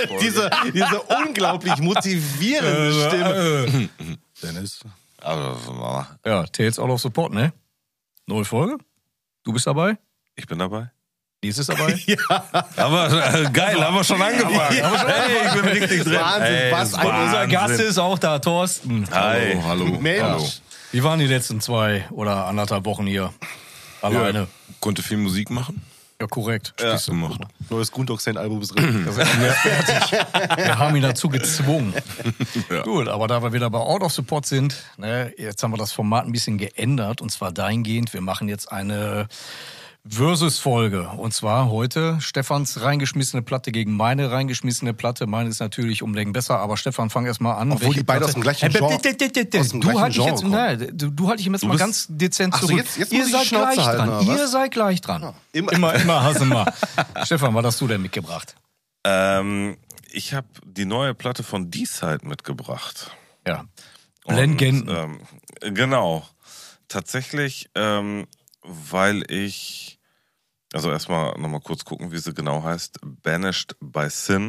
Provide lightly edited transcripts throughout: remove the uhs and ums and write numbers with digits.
diese unglaublich motivierende Stimme. Dennis. Ja, Tales Out of Support, ne? Neue Folge? Du bist dabei? Ich bin dabei. Dies ist dabei? Aber geil, haben wir schon angefangen. Hey, ich bin richtig drin. Wahnsinn, Ey, was ein Wahnsinn. Unser Gast ist auch da, Thorsten. Hi. Hallo. Mensch. Hallo. Wie waren die letzten 2 oder 1,5 Wochen hier? Alleine. Ja, konnte viel Musik machen. Ja, korrekt. Spaß gemacht. Neues Gundoxen-Album ist drin. Wir haben ihn dazu gezwungen. Ja. Gut, aber da wir wieder bei Out of Support sind, ne, jetzt haben wir das Format ein bisschen geändert. Und zwar dahingehend, wir machen jetzt eine Versus-Folge. Und zwar heute Stefans reingeschmissene Platte gegen meine reingeschmissene Platte. Meine ist natürlich um Längen besser, aber Stefan, fang erst mal an. Obwohl die beide aus dem gleichen Genre- aus dem Du gleichen halt dich Genre jetzt, kommen. nein, du halt dich jetzt mal ganz dezent Ach so, zurück. jetzt Ihr muss ich seid die Schnauze gleich halten, dran. oder was? Ihr seid gleich dran. Immer. Hassen wir. Stefan, was hast du denn mitgebracht? Ich habe die neue Platte von D-Side mitgebracht. Ja. Und, Legenden. Genau. Tatsächlich, weil ich, also erstmal nochmal kurz gucken, wie sie genau heißt. Banished by Sin.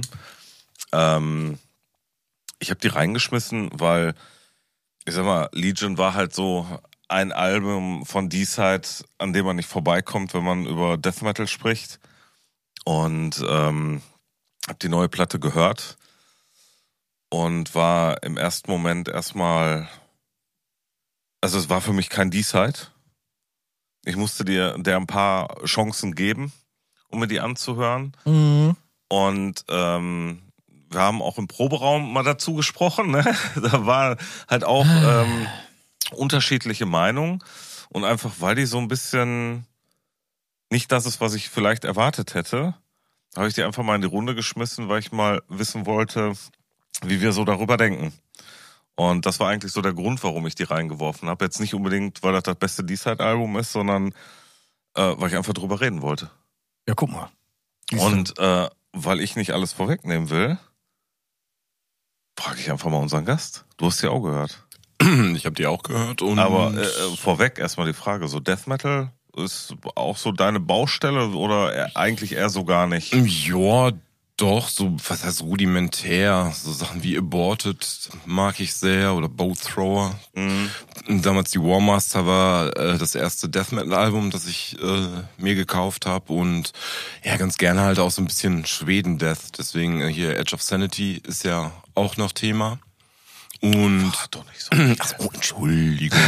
Ich habe die reingeschmissen, weil, ich sag mal, Legion war halt so ein Album von D-Side, an dem man nicht vorbeikommt, wenn man über Death Metal spricht. Und habe die neue Platte gehört und war im ersten Moment erstmal, also es war für mich kein D-Side. Ich musste der ein paar Chancen geben, um mir die anzuhören. Mhm. Und wir haben auch im Proberaum mal dazu gesprochen. Ne? Da war halt auch unterschiedliche Meinungen. Und einfach, weil die so ein bisschen nicht das ist, was ich vielleicht erwartet hätte, habe ich die einfach mal in die Runde geschmissen, weil ich mal wissen wollte, wie wir so darüber denken. Und das war eigentlich so der Grund, warum ich die reingeworfen habe. Jetzt nicht unbedingt, weil das beste D-Side-Album ist, sondern weil ich einfach drüber reden wollte. Ja, guck mal. Und weil ich nicht alles vorwegnehmen will, frage ich einfach mal unseren Gast. Du hast die auch gehört. Ich habe die auch gehört. Und Aber vorweg erstmal die Frage, so Death Metal ist auch so deine Baustelle oder eigentlich eher so gar nicht? ja, doch, so, was heißt rudimentär, so Sachen wie Aborted mag ich sehr oder Bow Thrower. Und damals die War Master war das erste Death Metal Album, das ich mir gekauft habe und ja, ganz gerne halt auch so ein bisschen Schweden-Death. Deswegen hier Edge of Sanity ist ja auch noch Thema. Und Doch nicht so. ach, oh, Entschuldigung.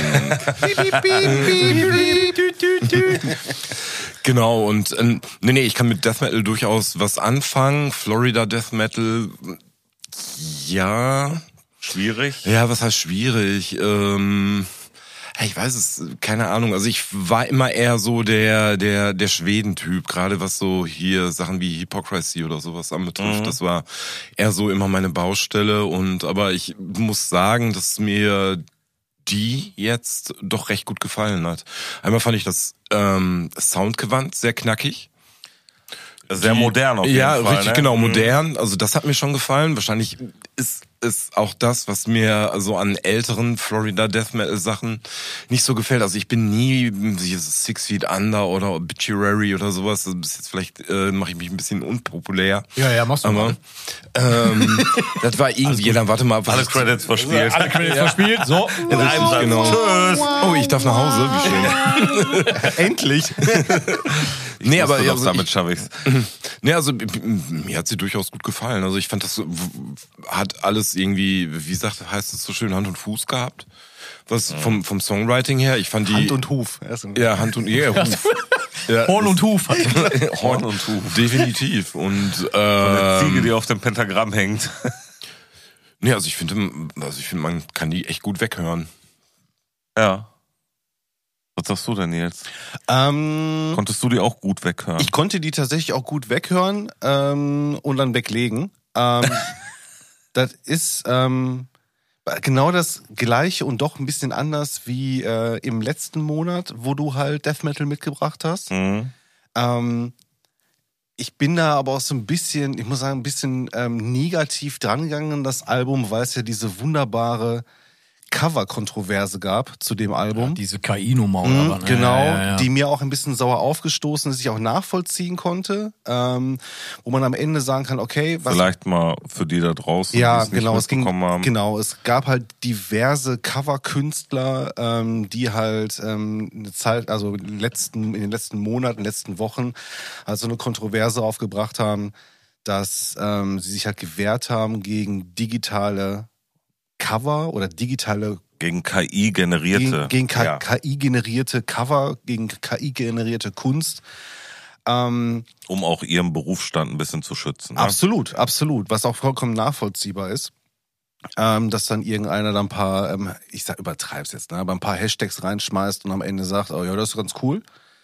Genau, und nee, ich kann mit Death Metal durchaus was anfangen. Florida Death Metal, ja. Schwierig? Ja, was heißt schwierig? Ich weiß es, keine Ahnung. Also ich war immer eher so der Schweden-Typ, gerade was so hier Sachen wie Hypocrisy oder sowas anbetrifft. Das war eher so immer meine Baustelle. Aber ich muss sagen, dass mir die jetzt doch recht gut gefallen hat. Einmal fand ich das Soundgewand sehr knackig. Sehr modern auf jeden Fall. Ja, richtig, ne? genau, modern. Also das hat mir schon gefallen. Wahrscheinlich ist auch das, was mir so an älteren Florida Death Metal Sachen nicht so gefällt. Also ich bin nie dieses 6 Feet Under oder Obituary oder sowas. Das ist jetzt vielleicht mache ich mich ein bisschen unpopulär. Ja, machst du mal. Das war irgendwie, dann warte mal. Alle Credits verspielt. Alle Credits verspielt. So. In einem Satz. Genau. Tschüss. Oh, ich darf nach Hause. Wie schön. Endlich. Nee, aber Doch, also damit schaffe ich's. Nee, also mir hat sie durchaus gut gefallen. Also ich fand, das hat alles irgendwie, heißt es so schön, Hand und Fuß gehabt. Was vom Songwriting her, ich fand die... Hand und Huf. Ja, Hand und Huf. Ja, Horn und Huf. Horn und Huf. definitiv. Und Eine Ziege, die auf dem Pentagramm hängt. nee, also ich finde, man kann die echt gut weghören. Ja. Was sagst du denn, Nils? Konntest du die auch gut weghören? Ich konnte die tatsächlich auch gut weghören und dann weglegen. Das ist genau das Gleiche und doch ein bisschen anders wie im letzten Monat, wo du halt Death Metal mitgebracht hast. Ich bin da aber auch so ein bisschen, ich muss sagen, ein bisschen negativ drangegangen an das Album, weil es ja diese wunderbare Cover-Kontroverse gab zu dem Album. Diese KI-Nummer oder was, ne? Genau, die mir auch ein bisschen sauer aufgestoßen ist, ich auch nachvollziehen konnte, wo man am Ende sagen kann, okay, was... Vielleicht mal für die da draußen, Ja, die es genau, nicht mitbekommen haben. Genau, es gab halt diverse Coverkünstler, die halt eine Zeit, also in den letzten Monaten, letzten Wochen halt so eine Kontroverse aufgebracht haben, dass sie sich halt gewehrt haben gegen digitale Cover oder digitale Gegen KI generierte. gegen KI-generierte Cover, gegen KI-generierte Kunst. Um auch ihren Berufsstand ein bisschen zu schützen. Ne? Absolut, absolut. Was auch vollkommen nachvollziehbar ist. Dass dann irgendeiner dann ein paar, ich übertreib's jetzt, ne, aber ein paar Hashtags reinschmeißt und am Ende sagt, oh ja, das ist ganz cool.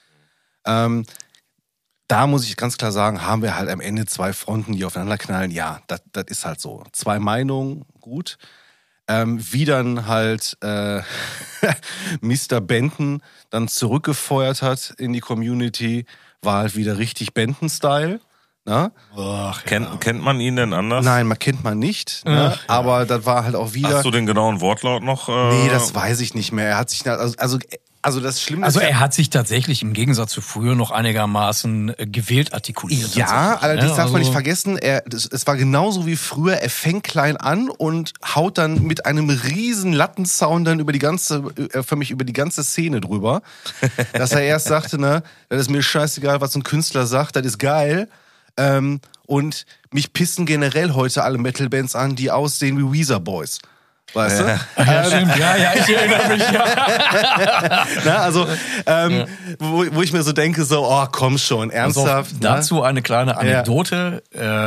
Da muss ich ganz klar sagen, haben wir halt am Ende zwei Fronten, die aufeinander knallen. Ja, das ist halt so. Zwei Meinungen, gut. Wie dann halt Mr. Benton dann zurückgefeuert hat in die Community, war halt wieder richtig Benton-Style. Ne? Kennt man ihn denn anders? Nein, kennt man nicht. Ne? Aber das war halt auch wieder... Hast du den genauen Wortlaut noch? Nee, das weiß ich nicht mehr. Er hat sich... Also das Schlimme Also ist er hat sich tatsächlich im Gegensatz zu früher noch einigermaßen gewählt artikuliert. Ja, allerdings darf man nicht Also- vergessen, es war genauso wie früher, er fängt klein an und haut dann mit einem riesen Lattensound dann über die ganze Szene drüber. Dass er erst sagte, ne, das ist mir scheißegal, was ein Künstler sagt, das ist geil. Und mich pissen generell heute alle Metal-Bands an, die aussehen wie Weezer Boys. Weißt du? Ja, stimmt. Ja, ich erinnere mich. Ja. Na, also, wo ich mir so denke, so, oh, komm schon, ernsthaft. Also, dazu eine kleine Anekdote.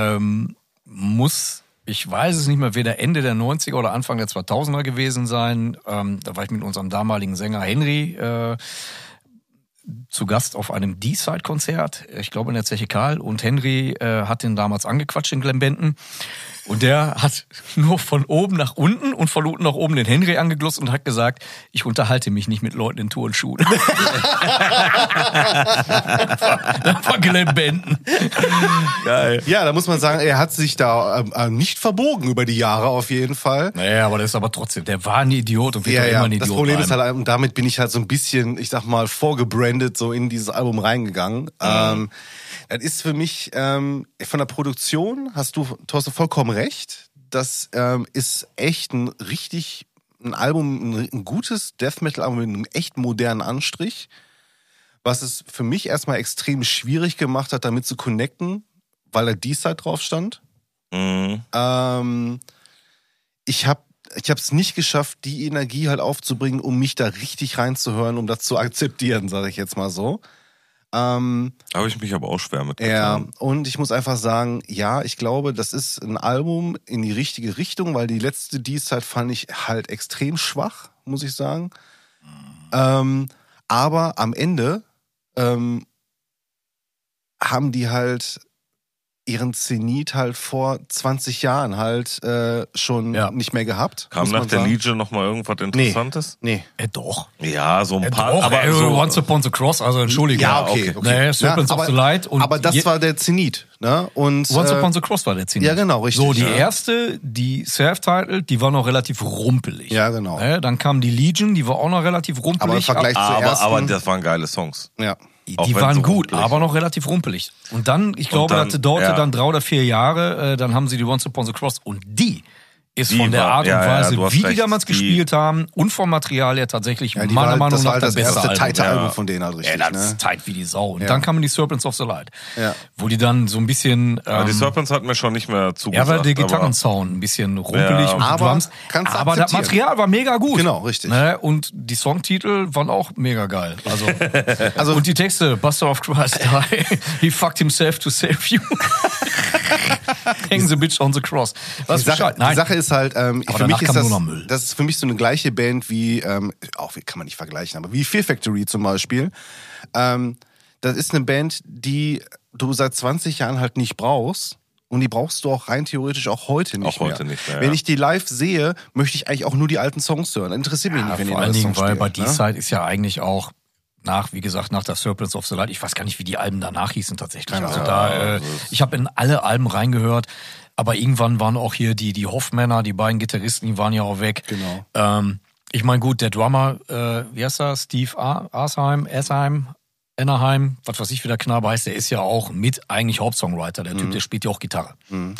Ich weiß es nicht mehr, weder Ende der 90er oder Anfang der 2000er gewesen sein. Da war ich mit unserem damaligen Sänger Henry zu Gast auf einem D-Side-Konzert, ich glaube in der Zeche Karl, und Henry hat den damals angequatscht in Glenbenton. Und der hat nur von oben nach unten und von unten nach oben den Henry angeglotzt und hat gesagt, ich unterhalte mich nicht mit Leuten in Turnschuhen. Das war Glenbenton. Geil. Ja, da muss man sagen, er hat sich da nicht verbogen über die Jahre auf jeden Fall. Naja, aber das ist aber trotzdem, der war ein Idiot und wird doch immer ein Idiot Das Problem bleiben. ist halt, und damit bin ich halt so ein bisschen, ich sag mal, vorgebrandet so in dieses Album reingegangen. Das ist für mich, von der Produktion hast du, Thorsten, vollkommen recht. Das ist echt ein Album, ein gutes Death Metal Album mit einem echt modernen Anstrich. Was es für mich erstmal extrem schwierig gemacht hat, damit zu connecten, weil da D-Side drauf stand. Ich habe es nicht geschafft, die Energie halt aufzubringen, um mich da richtig reinzuhören, um das zu akzeptieren, sage ich jetzt mal so. Habe ich mich aber auch schwer mit Ja, getan. und ich muss einfach sagen, ja, ich glaube, das ist ein Album in die richtige Richtung, weil die letzte D-Side fand ich halt extrem schwach, muss ich sagen. Aber am Ende haben die halt ihren Zenit halt vor 20 Jahren halt schon nicht mehr gehabt. Kam muss nach man der sagen. Legion noch mal irgendwas Interessantes? Nee. Doch. Ja, so ein paar. Doch, aber so, Once Upon the Cross, also entschuldige. Ja, okay. Nee, Serpents of the Light. Und aber das war der Zenit. Ne? Und, Once Upon the Cross war der Zenit. Ja, genau, richtig. So, die Ja. erste, die Self-Titled, die war noch relativ rumpelig. Ja, genau. Dann kam die Legion, die war auch noch relativ rumpelig. Aber im Vergleich zur ersten... aber das waren geile Songs. ja. auch Die wenn waren so gut, rumpelig. aber noch relativ rumpelig. Und dann, ich glaube, dann, das dauerte ja. dann 3 oder 4 Jahre, dann haben sie die Once Upon the Cross und die ist Die von der war- Art und ja, ja, Weise, du hast wie die recht, damals die- gespielt haben und vom Material her tatsächlich Ja, meiner Meinung das war nach halt das beste erste Album. tighte Ja. Album von denen halt richtig. Das ne? ist tight wie die Sau. Und Ja. dann kamen die Serpents of the Light, Ja. wo die dann so ein bisschen... Aber die Serpents hat mir schon nicht mehr ja, zugesagt. weil der aber- Gitarrensound ein bisschen rumpelig Ja. und die Aber Drums. kannst du Aber das akzeptieren. Material war mega gut. Genau, richtig. Ne? Und die Songtitel waren auch mega geil. Also- und die Texte, Buster of Christ, he fucked himself to save you. Hang the bitch on the cross. Was Die Sache ist halt, für danach mich ist kam das, nur noch Müll. das ist für mich so eine gleiche Band wie, auch kann man nicht vergleichen, aber wie Fear Factory zum Beispiel. Das ist eine Band, die du seit 20 Jahren halt nicht brauchst. Und die brauchst du auch rein theoretisch auch heute nicht Auch heute nicht mehr, Wenn ja. ich die live sehe, möchte ich eigentlich auch nur die alten Songs hören. Interessiert mich nicht, wenn die vor allen neue Dingen, Songs weil bei spielen, ne? D-Side ist ja eigentlich auch nach der Serpents of the Light, ich weiß gar nicht, wie die Alben danach hießen tatsächlich. Also ich habe in alle Alben reingehört, aber irgendwann waren auch hier die Hoffmänner, die beiden Gitarristen, die waren ja auch weg. Genau. Ich meine, gut, der Drummer, wie heißt er? Steve Anaheim, was weiß ich, wie der Knabe heißt, der ist ja auch mit eigentlich Hauptsongwriter. Der Typ, der spielt ja auch Gitarre.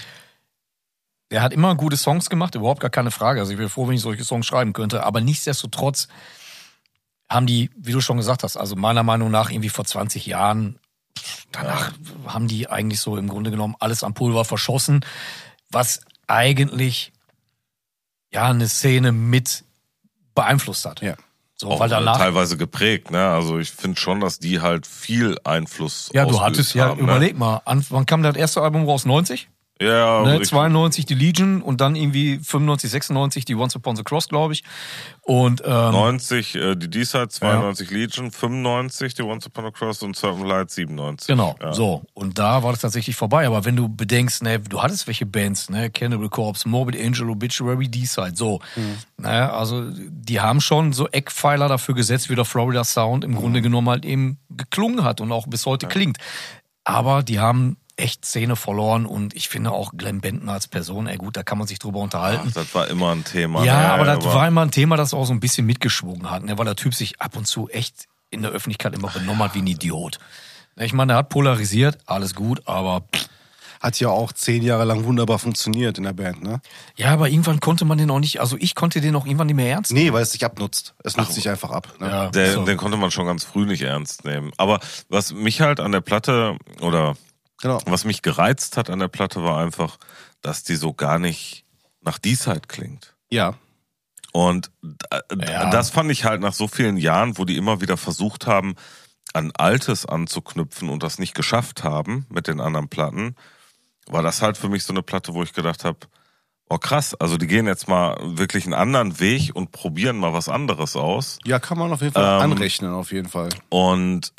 Der hat immer gute Songs gemacht, überhaupt gar keine Frage. Also ich wäre froh, wenn ich solche Songs schreiben könnte. Aber nichtsdestotrotz haben die, wie du schon gesagt hast, also meiner Meinung nach irgendwie vor 20 Jahren, danach haben die eigentlich so im Grunde genommen alles am Pulver verschossen, was eigentlich ja eine Szene mit beeinflusst hat. Ja. So, Auch weil danach teilweise geprägt, ne? Also ich finde schon, dass die halt viel Einfluss ja, du ausgeübt hattest ja, haben, überleg mal, wann kam das erste Album raus? 90? Ja, Ne, richtig. 92 die Legion und dann irgendwie 95, 96 die Once Upon the Cross, glaube ich. Und 90 die D-Side, 92 Legion, 95 die Once Upon a Cross und Certain Light 97. genau, Ja. so. Und da war das tatsächlich vorbei. Aber wenn du bedenkst, ne, du hattest welche Bands, ne, Cannibal Corpse, Morbid Angel, Obituary, D-Side, so. Ne, also die haben schon so Eckpfeiler dafür gesetzt, wie der Florida Sound im Grunde genommen halt eben geklungen hat und auch bis heute klingt. Aber die haben echt Szene verloren und ich finde auch Glenn Benton als Person, gut, da kann man sich drüber unterhalten. Ach, das war immer ein Thema. Ja, ne? aber das war immer ein Thema, das auch so ein bisschen mitgeschwungen hat, ne, weil der Typ sich ab und zu echt in der Öffentlichkeit immer benommen hat wie ein Idiot. Ich meine, er hat polarisiert, alles gut, aber Hat ja auch 10 Jahre lang wunderbar funktioniert in der Band, ne? ja, aber irgendwann konnte man den auch nicht, also ich konnte den auch irgendwann nicht mehr ernst nehmen. Nee, weil es sich abnutzt. Es nutzt sich einfach ab. Ne? Ja, Den, so. den konnte man schon ganz früh nicht ernst nehmen. Aber was mich halt an der Platte oder Genau. was mich gereizt hat an der Platte war einfach, dass die so gar nicht nach D-Side klingt. Ja. Und Ja. das fand ich halt nach so vielen Jahren, wo die immer wieder versucht haben, an Altes anzuknüpfen und das nicht geschafft haben mit den anderen Platten, war das halt für mich so eine Platte, wo ich gedacht habe, oh krass, also die gehen jetzt mal wirklich einen anderen Weg und probieren mal was anderes aus. Ja, kann man auf jeden Fall anrechnen, auf jeden Fall. Und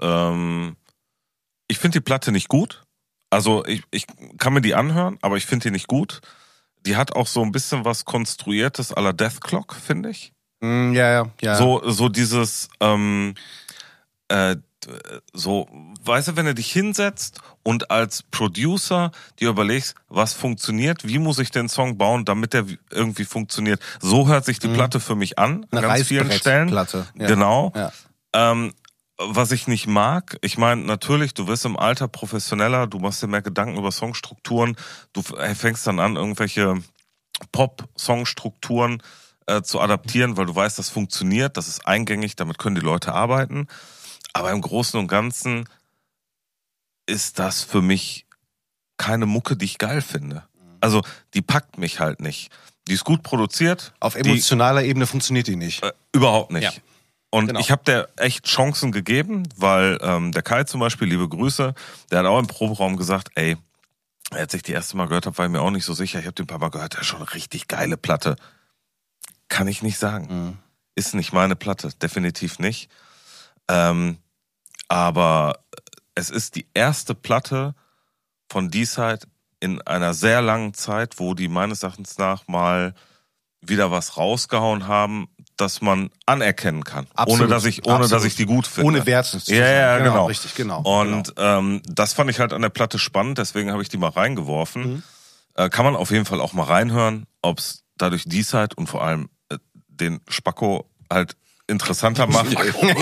ich finde die Platte nicht gut. Also ich kann mir die anhören, aber ich finde die nicht gut. Die hat auch so ein bisschen was Konstruiertes à la Death Clock, finde ich. Ja. So dieses, so, weißt du, wenn du dich hinsetzt und als Producer dir überlegst, was funktioniert, wie muss ich den Song bauen, damit der irgendwie funktioniert. So hört sich die Platte für mich an, an Eine ganz vielen Stellen. Reißbrettplatte. Ja. Genau. Ja. Was ich nicht mag, ich meine, natürlich, du wirst im Alter professioneller, du machst dir mehr Gedanken über Songstrukturen, du fängst dann an, irgendwelche Pop-Songstrukturen zu adaptieren, weil du weißt, das funktioniert, das ist eingängig, damit können die Leute arbeiten. Aber im Großen und Ganzen ist das für mich keine Mucke, die ich geil finde. Also, die packt mich halt nicht. Die ist gut produziert. Auf emotionaler Ebene funktioniert die nicht. Überhaupt nicht. Ja. Und Genau. ich habe der echt Chancen gegeben, weil der Kai zum Beispiel, liebe Grüße, der hat auch im Proberaum gesagt, ey, als ich die erste Mal gehört habe, war ich mir auch nicht so sicher. Ich habe den ein paar Mal gehört, der ist schon eine richtig geile Platte. Kann ich nicht sagen. Ist nicht meine Platte, definitiv nicht. Aber es ist die erste Platte von D-Side in einer sehr langen Zeit, wo die meines Erachtens nach mal wieder was rausgehauen haben, das man anerkennen kann. Absolut. Ohne dass ich die gut finde. Ohne Werten zu Ja, sagen. genau. Richtig, genau. Und das fand ich halt an der Platte spannend, deswegen habe ich die mal reingeworfen. Kann man auf jeden Fall auch mal reinhören, ob es dadurch D-Side und vor allem den Spacko halt interessanter macht.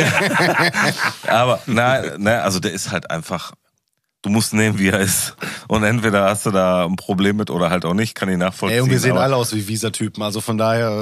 Aber also der ist halt einfach, du musst nehmen, wie er ist. Und entweder hast du da ein Problem mit oder halt auch nicht, kann ich nachvollziehen. Ey, und wir sehen aber alle aus wie Visa-Typen, also von daher.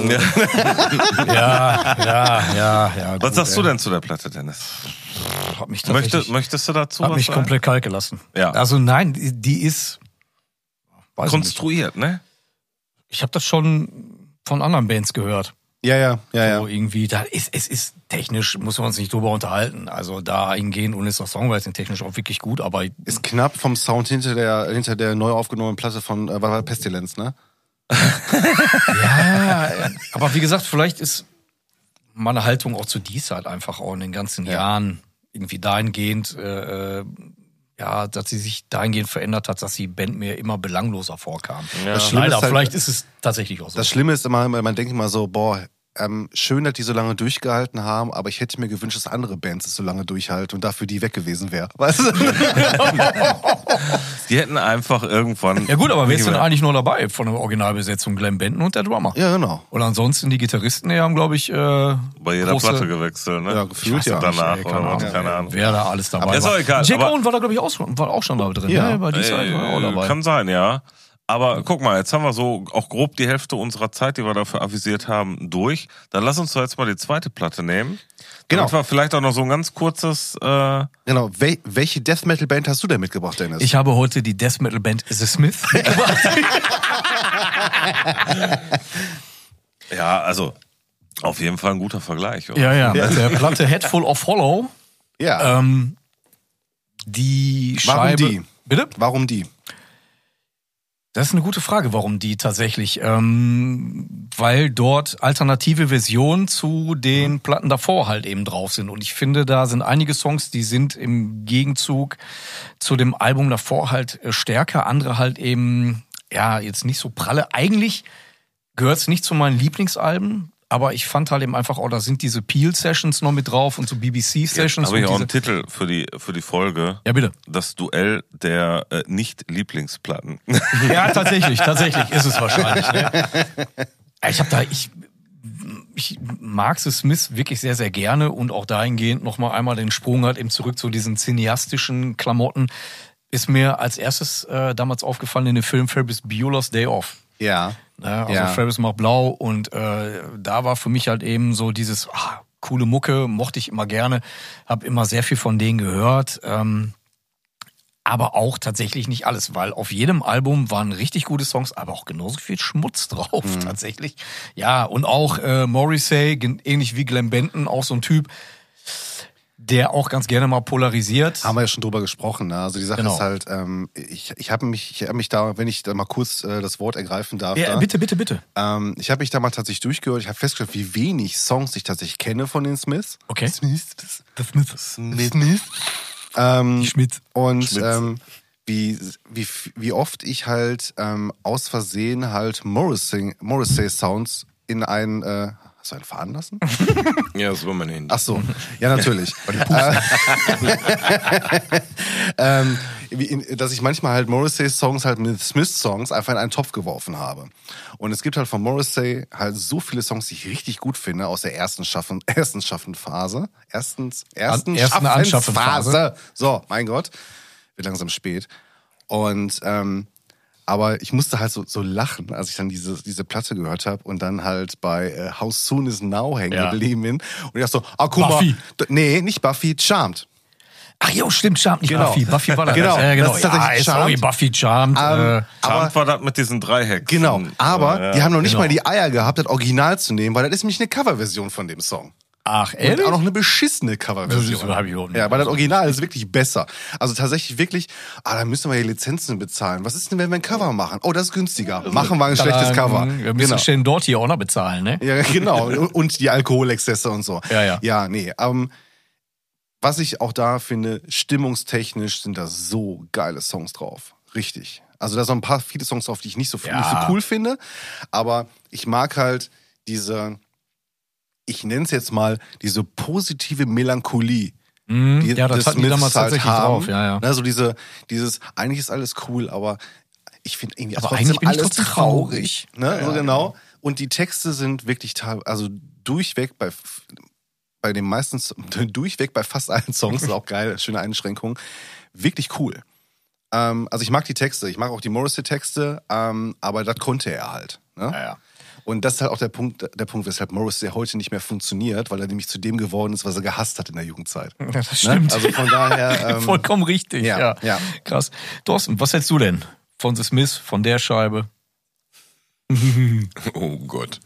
Ja. Was sagst du denn zu der Platte, Dennis? Hat mich tatsächlich, Möchtest du dazu hat was mich sagen? komplett kalt gelassen. Ja. Also nein, die ist weiß ich nicht. Konstruiert, ne? Ich habe das schon von anderen Bands gehört. Ja. So irgendwie, es ist technisch, muss man uns nicht drüber unterhalten. Also da hingehen und ist auch Songwriting technisch auch wirklich gut, aber Ist knapp vom Sound hinter der neu aufgenommenen Platte von war Pestilenz, ne? ja, aber wie gesagt, vielleicht ist meine Haltung auch zu D-Side einfach auch in den ganzen Jahren irgendwie dahingehend, dass sie sich dahingehend verändert hat, dass die Band mir immer belangloser vorkam. Das Schlimme Leider, ist halt, vielleicht ist es tatsächlich auch so. Das Schlimme ist immer, man denkt immer so, boah, schön, dass die so lange durchgehalten haben, aber ich hätte mir gewünscht, dass andere Bands es so lange durchhalten und dafür die weg gewesen wäre. Weißt du? Die hätten einfach irgendwann... Ja gut, aber wer ist denn eigentlich noch dabei von der Originalbesetzung? Glenn Benton und der Drummer. Ja, genau. Und ansonsten die Gitarristen, die haben, glaube ich, bei jeder Platte gewechselt, ne? Ja, gefühlt ja. Danach, keine oder was? Ahnung, Keine Ahnung. wer da alles dabei Aber ist war. auch egal, Jack aber- Owen war da, glaube ich, auch schon da drin. Ja. Ne? Bei dieser Zeit war er auch dabei. Kann sein, ja. Aber guck mal, jetzt haben wir so auch grob die Hälfte unserer Zeit, die wir dafür avisiert haben, durch. Dann lass uns doch jetzt mal die zweite Platte nehmen. Genau. Damit wir vielleicht auch noch so ein ganz kurzes... Genau. Welche Death Metal Band hast du denn mitgebracht, Dennis? Ich habe heute die Death Metal Band The Smith mitgebracht. Ja, also auf jeden Fall ein guter Vergleich. Oder? ja. Mit der Platte Head Full of Hollow. ja. Die Warum Scheibe... die? Bitte? Warum die? Das ist eine gute Frage, warum die tatsächlich. Weil dort alternative Versionen zu den Platten davor halt eben drauf sind. Und ich finde, da sind einige Songs, die sind im Gegenzug zu dem Album davor halt stärker, andere halt eben, ja, jetzt nicht so pralle. Eigentlich gehört es nicht zu meinen Lieblingsalben, aber ich fand halt eben einfach, da sind diese Peel-Sessions noch mit drauf und so BBC-Sessions. Habe ich auch einen Titel für die Folge. Ja, bitte. Das Duell der Nicht-Lieblingsplatten. Ja, tatsächlich ist es wahrscheinlich. Ne? Ich mag The Smith wirklich sehr, sehr gerne und auch dahingehend nochmal einmal den Sprung halt eben zurück zu diesen cineastischen Klamotten. Ist mir als erstes damals aufgefallen in dem Film Ferris Bueller's Day Off. Ja. Ja, also Ja. Ferris macht blau und da war für mich halt eben so dieses coole Mucke, mochte ich immer gerne, habe immer sehr viel von denen gehört, aber auch tatsächlich nicht alles, weil auf jedem Album waren richtig gute Songs, aber auch genauso viel Schmutz drauf tatsächlich. Ja, und auch Morrissey, ähnlich wie Glenn Benton, auch so ein Typ, der auch ganz gerne mal polarisiert. Haben wir ja schon drüber gesprochen. Ne? Also die Sache Genau. ist halt, ich habe mich da, wenn ich da mal kurz das Wort ergreifen darf. Ja, da, bitte. ich habe mich da mal tatsächlich durchgehört. Ich habe festgestellt, wie wenig Songs ich tatsächlich kenne von den Smiths. Okay. Smith. Die Schmidt. Und wie oft ich halt aus Versehen halt Morrissey Sounds in einen hast du einen fahren lassen? Ja, das war mein Handy. Ach so, ja natürlich. Dass ich manchmal halt Morrissey-Songs halt mit Smith-Songs einfach in einen Topf geworfen habe. Und es gibt halt von Morrissey halt so viele Songs, die ich richtig gut finde aus der ersten Schaffenphase. Anschaffensphase. So, mein Gott, wird langsam spät. Und aber ich musste halt so lachen, als ich dann diese Platte gehört habe und dann halt bei How Soon Is Now hängen geblieben bin. Und ich dachte so, guck Buffy. mal. Nee, nicht Buffy, Charmed. Ach jo, stimmt, Charmed, nicht Genau. Buffy. Buffy war das. Genau, genau. das ist tatsächlich sorry, Charmed. Buffy, Charmed. Aber Charmed war das mit diesen Dreiecken. genau, aber die haben noch nicht genau. mal die Eier gehabt, das Original zu nehmen, weil das ist nämlich eine Coverversion von dem Song. Ach, Und ehrlich? auch noch eine beschissene Coverversion. Das hab ich überhaupt nicht Ja, weil das Original ist wirklich besser. Also tatsächlich wirklich, da müssen wir ja Lizenzen bezahlen. Was ist denn, wenn wir ein Cover machen? Oh, das ist günstiger. Machen wir ein schlechtes Cover. Wir müssen Stellen dort hier auch noch bezahlen, ne? Ja, genau. Und die Alkoholexzesse und so. Ja. Ja, nee. Was ich auch da finde, stimmungstechnisch sind da so geile Songs drauf. Richtig. Also da sind viele Songs drauf, die ich nicht so cool finde. Aber ich mag halt ich nenne es jetzt mal, diese positive Melancholie. Ja, das die hatten die damals Smiths halt tatsächlich drauf, ja. Ne, so dieses, eigentlich ist alles cool, aber ich finde irgendwie Aber trotzdem eigentlich bin ich alles trotzdem traurig. traurig. Ne? So genau. Und die Texte sind wirklich also durchweg bei den meisten, durchweg bei fast allen Songs, ist auch geil, schöne Einschränkung, wirklich cool. Also ich mag die Texte, ich mag auch die Morrissey-Texte, aber das konnte er halt. Ne? Ja. Und das ist halt auch der Punkt, weshalb Morrissey heute nicht mehr funktioniert, weil er nämlich zu dem geworden ist, was er gehasst hat in der Jugendzeit. Das stimmt. Ne? Also von daher. Vollkommen richtig, ja. Krass. Thorsten, was hältst du denn von The Smith, von der Scheibe? Oh Gott.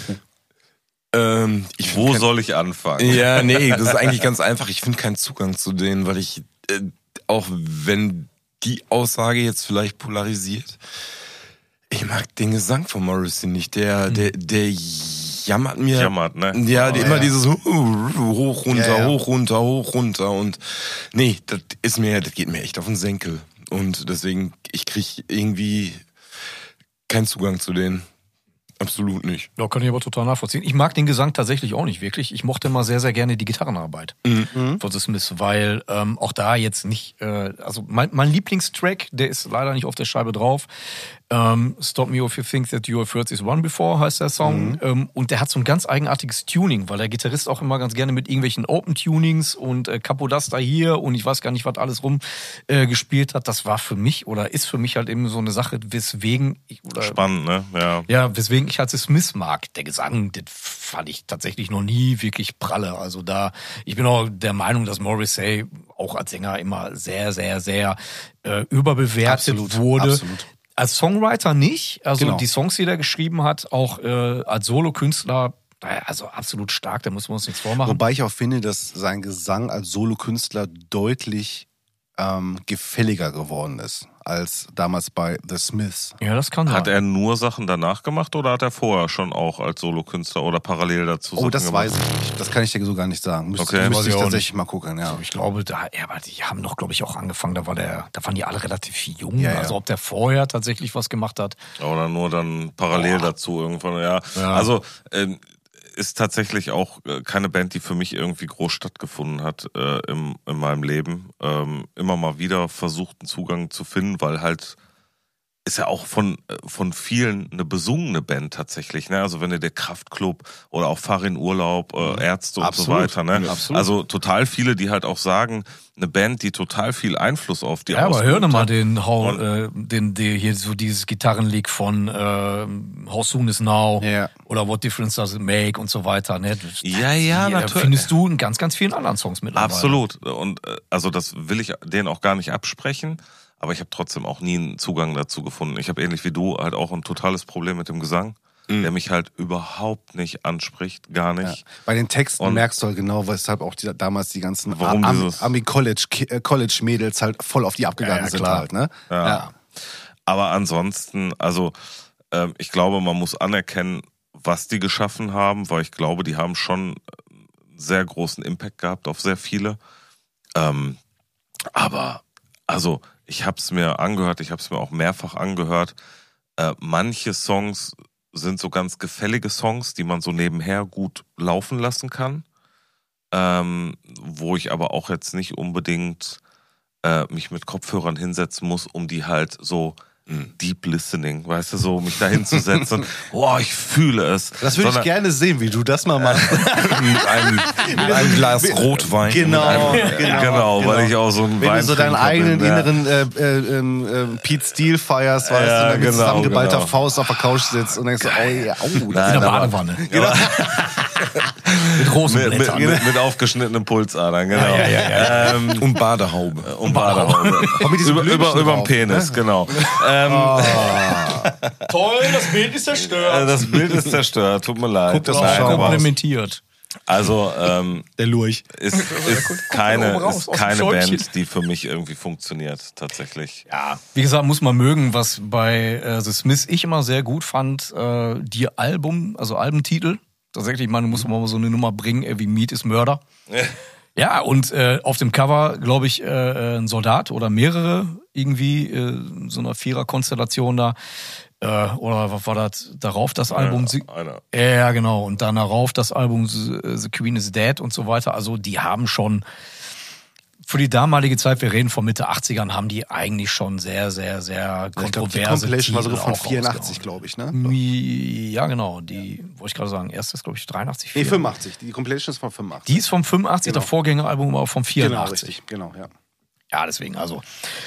Wo soll ich anfangen? Ja, nee, das ist eigentlich ganz einfach. Ich finde keinen Zugang zu denen, weil ich, auch wenn die Aussage jetzt vielleicht polarisiert, ich mag den Gesang von Morrissey nicht. Der jammert mir. Ne? Ja, immer dieses hoch, runter, Ja. hoch, runter, hoch, runter. Und nee, das geht mir echt auf den Senkel. Und deswegen, ich krieg irgendwie keinen Zugang zu denen. Absolut nicht. Ja, kann ich aber total nachvollziehen. Ich mag den Gesang tatsächlich auch nicht wirklich. Ich mochte mal sehr, sehr gerne die Gitarrenarbeit von The Smiths, weil auch da jetzt nicht, also mein Lieblingstrack, der ist leider nicht auf der Scheibe drauf. Stop Me If You Think That You Have Heard This One Before heißt der Song. Und der hat so ein ganz eigenartiges Tuning, weil der Gitarrist auch immer ganz gerne mit irgendwelchen Open-Tunings und Capodaster hier und ich weiß gar nicht, was alles gespielt hat. Das war für mich oder ist für mich halt eben so eine Sache, weswegen Spannend, ne? Ja. Ja, weswegen ich halt The Smiths mag. Der Gesang, den fand ich tatsächlich noch nie wirklich pralle. Also ich bin auch der Meinung, dass Morrissey auch als Sänger immer sehr, sehr, sehr überbewertet wurde. Absolut. Als Songwriter nicht. Also Genau. die Songs, die er geschrieben hat, auch als Solokünstler, also absolut stark, da müssen wir uns nichts vormachen. Wobei ich auch finde, dass sein Gesang als Solokünstler deutlich gefälliger geworden ist als damals bei The Smiths. Ja, das kann sein. Hat er nur Sachen danach gemacht oder hat er vorher schon auch als Solokünstler oder parallel dazu Oh, Sachen das gemacht? weiß ich nicht. Das kann ich dir so gar nicht sagen. Okay. Müsste Weiß ich ich auch tatsächlich mal gucken, ja. Ich glaube, aber die haben doch, glaube ich, auch angefangen, da waren die alle relativ jung. Ja, ja. Also ob der vorher tatsächlich was gemacht hat. Oder nur dann parallel dazu irgendwann, ja. Also ist tatsächlich auch keine Band, die für mich irgendwie groß stattgefunden hat in meinem Leben. Immer mal wieder versucht, einen Zugang zu finden, weil halt ist ja auch von vielen eine besungene Band tatsächlich, ne? Also wenn du der Kraftklub oder auch Fahr in Urlaub, Ärzte und Absolut. so weiter, ne? Ja, absolut. Also total viele, die halt auch sagen, eine Band, die total viel Einfluss auf die Ja, aber hör doch mal ausgeübt den hier so dieses Gitarrenlick von How Soon Is Now Ja. oder What Difference Does It Make und so weiter. Ne? Ja, natürlich. Findest du in ganz, ganz vielen anderen Songs mittlerweile. Absolut. Und also das will ich denen auch gar nicht absprechen, aber ich habe trotzdem auch nie einen Zugang dazu gefunden. Ich habe ähnlich wie du halt auch ein totales Problem mit dem Gesang, der mich halt überhaupt nicht anspricht, gar Ja. nicht. Bei den Texten Und- merkst du halt genau, weshalb auch damals die ganzen Warum dieses- Ami-College-Mädels halt voll auf die abgegangen Ja, sind klar. halt, ne? Ja. Aber ansonsten, also ich glaube, man muss anerkennen, was die geschaffen haben, weil ich glaube, die haben schon einen sehr großen Impact gehabt auf sehr viele. Aber also ich habe es mir angehört, ich habe es mir auch mehrfach angehört. Manche Songs sind so ganz gefällige Songs, die man so nebenher gut laufen lassen kann, wo ich aber auch jetzt nicht unbedingt mich mit Kopfhörern hinsetzen muss, um die halt so Deep Listening, weißt du, so mich da hinzusetzen und boah, ich fühle es. Das würde ich Sondern- gerne sehen, wie du das mal machst. mit einem Glas Rotwein. Genau, Genau, weil ich auch so ein Wenn du so deinen Weintrinker eigenen bin, ja. inneren Pete Steele feierst, weißt Ja, du, dann mit genau, zusammengeballter genau. Faust auf der Couch sitzt und denkst so, oh ja, oh, das In ist der aber... Badewanne. Mit Rosenblättern. Mit aufgeschnittenen Pulsadern, genau. Und Badehaube. Und Badehaube. Und mit diesem über Blümchen den drauf, Penis, genau. Toll, das Bild ist zerstört. Das Bild ist zerstört, tut mir leid. Guck das Nein, mal schau aber- raus. Komplementiert. Also Der Lurch. ist keine, oben raus, ist aus dem keine Schäumchen. Band, die für mich irgendwie funktioniert, tatsächlich. Ja, wie gesagt, muss man mögen, was bei The Smiths ich immer sehr gut fand, die Albumtitel. Tatsächlich, ich meine, muss man mal so eine Nummer bringen, wie Meat is Murder. Ja, und auf dem Cover, glaube ich, ein Soldat oder mehrere irgendwie, so einer Vierer-Konstellation da. Oder was war das? Darauf das Album. Einer. Ja, genau. Und dann darauf das Album The Queen is Dead und so weiter. Also die haben schon für die damalige Zeit, wir reden von Mitte 80ern, haben die eigentlich schon sehr, sehr, sehr Ich glaube, die kontroverse Compilation war sogar von Titel auch 84, rausgehauen. glaube ich, ne? Ja, genau. Die, wollte ich gerade sagen, erstes, glaube ich, 83. Nee, 85. Die Compilation ist von 85. Die ist vom 85, Genau. der Vorgängeralbum aber vom Genau, 84. richtig. Genau, ja. Ja, deswegen, also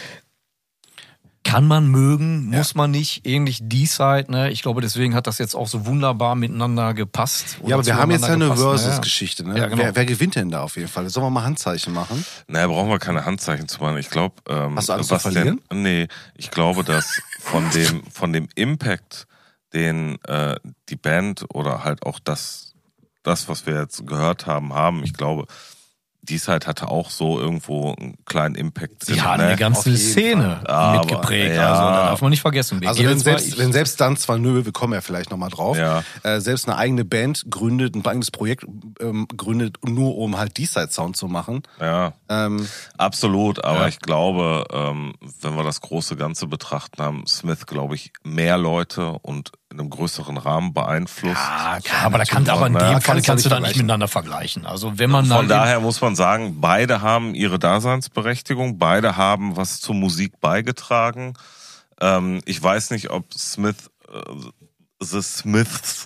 kann man mögen, muss man nicht. Ähnlich D-Side, ne? Ich glaube, deswegen hat das jetzt auch so wunderbar miteinander gepasst. Ja, aber wir haben jetzt ja eine zueinander gepasst, Versus-Geschichte, ne? Ja, genau. Wer gewinnt denn da auf jeden Fall? Sollen wir mal Handzeichen machen? Naja, brauchen wir keine Handzeichen zu machen. Ich glaube, Hast du Angst zu verlieren? Nee, ich glaube, dass von dem Impact, den die Band oder halt auch das, was wir jetzt gehört haben, ich glaube, D-Side hatte auch so irgendwo einen kleinen Impact. Die haben eine Auf ganze jeden Szene Aber, mitgeprägt. ja. Also da darf man nicht vergessen. Also wenn selbst dann zwar wir kommen ja vielleicht nochmal drauf, Ja. selbst eine eigene Band gründet, ein eigenes Projekt gründet, nur um halt D-Side-Sound zu machen. Ja, Ähm, absolut. Aber Ja. ich glaube, wenn wir das große Ganze betrachten, haben Smith, glaube ich, mehr Leute und in einem größeren Rahmen beeinflusst. Aber da kann aber in ne? dem Da Fall kannst kannst du du nicht da nicht miteinander vergleichen. Also wenn man Von dann daher muss man sagen, beide haben ihre Daseinsberechtigung, beide haben was zur Musik beigetragen. Ich weiß nicht, ob The Smiths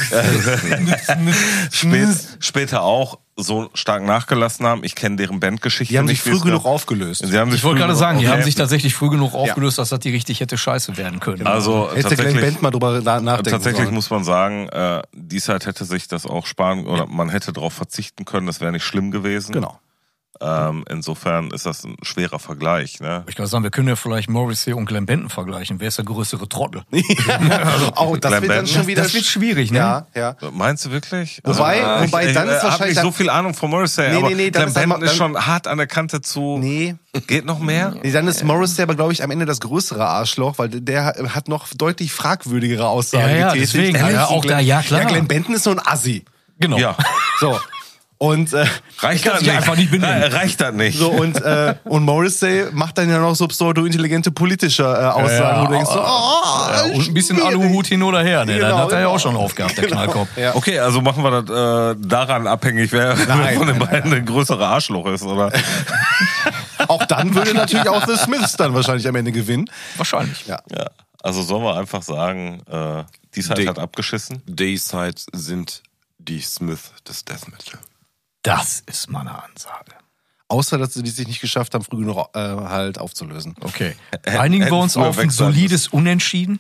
später auch so stark nachgelassen haben. Ich kenne deren Bandgeschichte Die haben nicht. sich früh genug aufgelöst. Sie haben sich ich wollte früh gerade genug sagen, die haben aufgelöst. sich tatsächlich früh genug aufgelöst, dass das die richtig hätte scheiße werden können. Also Hätte Glenn Bent mal drüber nachdenken tatsächlich sollen. muss man sagen, D-Side hätte sich das auch sparen oder man hätte darauf verzichten können, das wäre nicht schlimm gewesen. Genau. Insofern ist das ein schwerer Vergleich. Ne? Ich kann sagen, wir können ja vielleicht Morrissey und Glenn Benton vergleichen. Wer ist der größere Trottel? Auch das Glenn wird dann Bent, schon wieder Das wird schwierig, ne? Ja. Meinst du wirklich? Wobei dann ist ich habe wahrscheinlich nicht so viel Ahnung von Morrissey, Nee, aber nee, dann Glenn ist dann- Benton ist dann- schon hart an der Kante zu. Nee. Geht noch mehr? Nee, dann ist Morrissey aber, glaube ich, am Ende das größere Arschloch, weil der hat noch deutlich fragwürdigere Aussagen Ja, getätigt. deswegen. als Ja, auch Glenn- da, ja, klar. Ja, Glenn Benton ist so ein Assi. Genau. Ja. So. Und Reicht kann das sich nicht? einfach nicht benennen. Reicht das nicht? so und Morrissey macht dann ja noch so pseudo-intelligente politische Aussagen, wo du denkst so, Ja, und ein bisschen schwierig. Aluhut hin oder her. Ne? Genau, Das hat er ja genau. auch schon aufgehabt, der Knallkopf. Ja. Okay, also machen wir das daran abhängig, wer Nein, von den nein, beiden der größere Arschloch ist, oder? Auch dann würde natürlich auch The Smiths dann wahrscheinlich am Ende gewinnen. Wahrscheinlich. Ja. Ja. Also sollen wir einfach sagen, D-Side hat abgeschissen? Dayside sind die Smith des Death Metal. Das ist meine Ansage. Außer, dass sie die sich nicht geschafft haben, früh genug halt aufzulösen. Okay. Einigen wir hätten uns früher auf ein weg sein solides Unentschieden?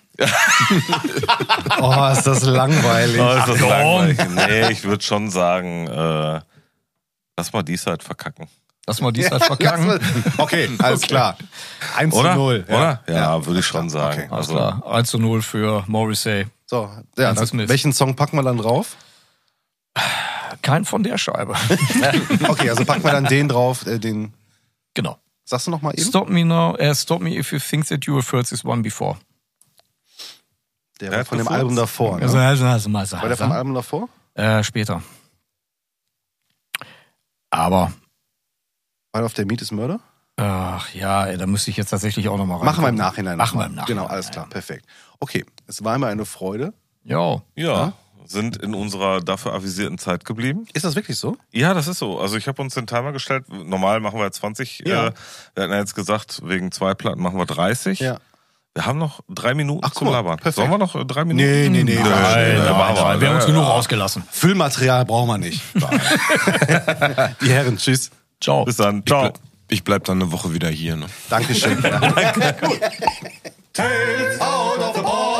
Oh, ist das langweilig. Oh, ist das komm. langweilig. Nee, ich würde schon sagen, lass mal D-Side verkacken. Lass mal dies halt verkacken. Okay, alles klar. 1:0. Oder? Ja, würde ich schon sagen. Okay. Alles Also, klar. 1:0 für Morrissey. So, ja, Das ist Mist. welchen Song packen wir dann drauf? Kein von der Scheibe. Okay, also packen wir dann den drauf, den. Genau. Sagst du noch mal eben? Stop me now. Stop me if you think that you have heard this one before. Der Wer war hat von dem gefurzt? Album davor. Ne? War der vom Album davor? Später. Aber, War der auf der Meet is Murder? ach ja, ey, da müsste ich jetzt tatsächlich auch nochmal rein. Machen wir im Nachhinein. Machen wir noch im mal. Nachhinein. Genau, alles klar, perfekt. Okay, es war immer eine Freude. Jo. ja, sind in unserer dafür avisierten Zeit geblieben. Ist das wirklich so? Ja, das ist so. Also ich habe uns den Timer gestellt. Normal machen wir 20. Ja. Wir hatten ja jetzt gesagt, wegen 2 Platten machen wir 30. Ja. Wir haben noch 3 Minuten Ach, guck zum mal, Labern. perfekt. Sollen wir noch 3 Minuten? Nee. Nein, machen wir haben uns genug ausgelassen. Füllmaterial brauchen wir nicht. Die Herren, tschüss. Ciao. Bis dann. Ciao. Ich bleib dann eine Woche wieder hier. Ne? Dankeschön. Tales out of the ball.